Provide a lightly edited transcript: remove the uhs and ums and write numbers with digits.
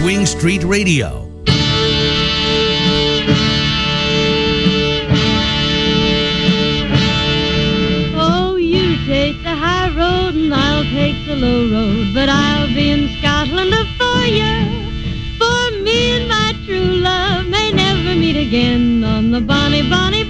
Swing Street Radio. Oh, you take the high road and I'll take the low road, but I'll be in Scotland for you. For me and my true love may never meet again on the bonny, bonny